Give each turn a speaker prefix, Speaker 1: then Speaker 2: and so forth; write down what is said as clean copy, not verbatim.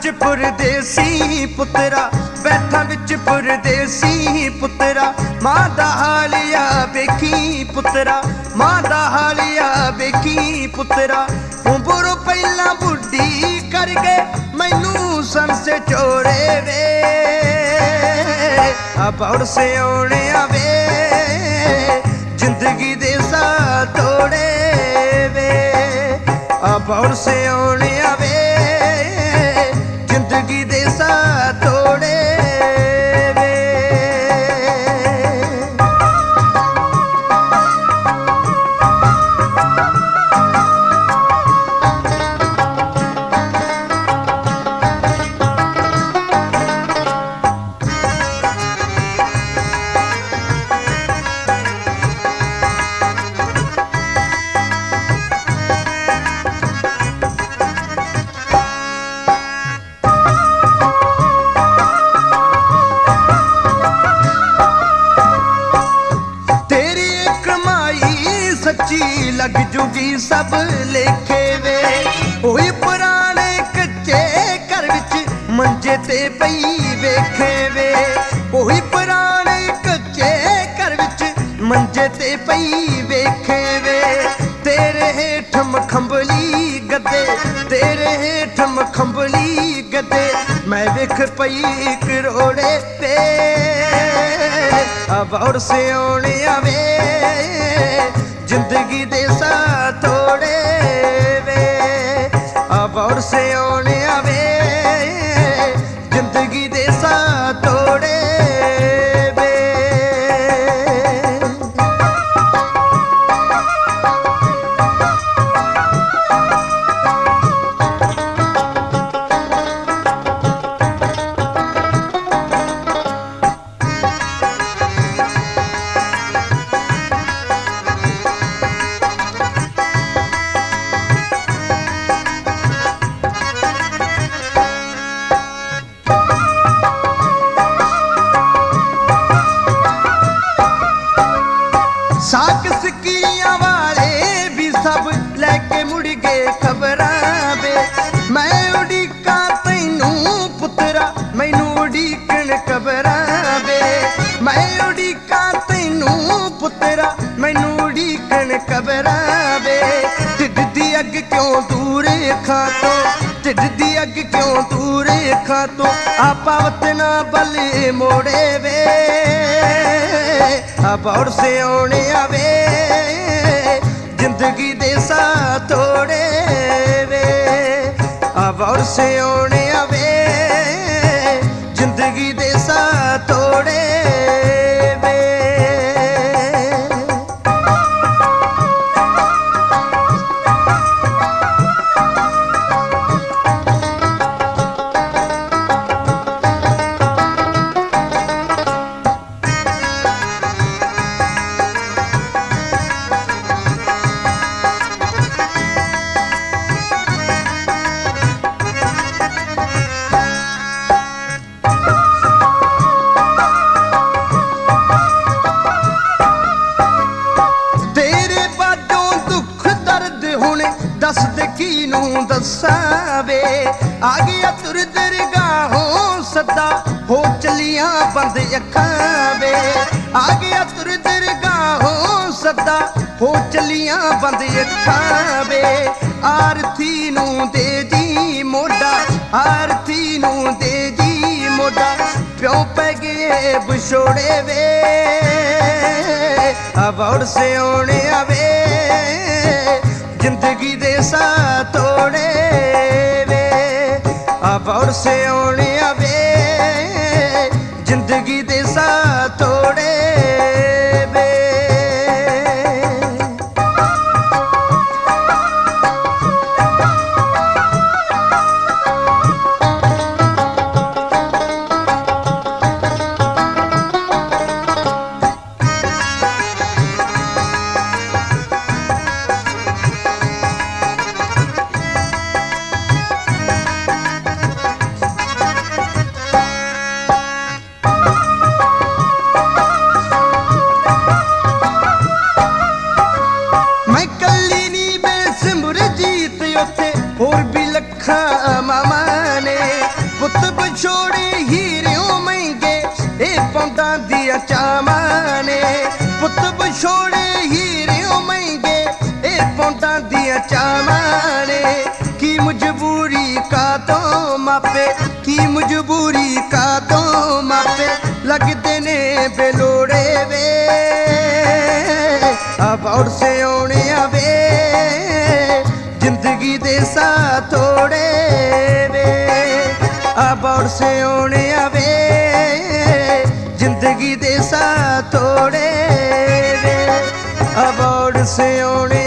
Speaker 1: विच परदेसी पुत्रा, बैठा विच परदेसी पुत्रा, मां दा हालिया वेखी पुत्रा, मां दा हालिया वेखी पुत्रा। उम्रों पहला बुढ़ी कर गए मैनू सन से चोरे वे, अब और से आने आवे जिंदगी दे सा तोड़े वे, अब और से आने आवे जिंदगी दे सा तोड़े वे। सच्ची लग जूगी सब लेखे वे, ओए पुराने कच्चे घर विच मंजे ते पई वेखे वे, ओए पुराने कच्चे घर विच मंजे ते पई वेखे वे। तेरे हेठ मखंबली गद्दे, तेरे हेठ मखंबली गद्दे, मैं वेख पई करोड़े पे, अब और से आने आवे जिंदगी दे सा तोड़े वे, अब और से आने आवे जिंदगी दे सा तोड़े वे। साक सकियां वाले भी सब लैके मुड़ गए खबरां वे, मैं उड़ीका तैनू पुत्रा मैनू उड़ीकण खबरां वे, मैं उड़ीका तैनू पुत्रा मैनू उड़ीकण खबरां वे। ढिड दी अग क्यों दूर खां तो, ढिड दी अग क्यों दूर खां तो, आपा वतना बले मोड़े वे, अब और से आने आवे जिंदगी दे सा तोड़े वे, अब और से आने आवे जिंदगी दे सा तोड़े वे। दस दे कीनू दसावे, आ गया तुर दरगाहों सदा हो चलियां बंद अखां वे, आ गया तुर दरगाहों सदा हो चलियां बंद अखां वे। आरती नू दे दी मोड़ा, आरती नू दे दी मोड़ा, प्यों पै गए बिछोड़े वे, अब और से आने आवे जिंदगी दे सा तोड़े वे, अब और से आने आवे जिंदगी दे सा तोड़े वे। तो मापे की मजबूरी का तो मापे लगते ने बेलोड़े वे अब और से आने वे जिंदगी दे सा थोड़े वे अब और से आने वे जिंदगी दे सा थोड़े वे अब और से आने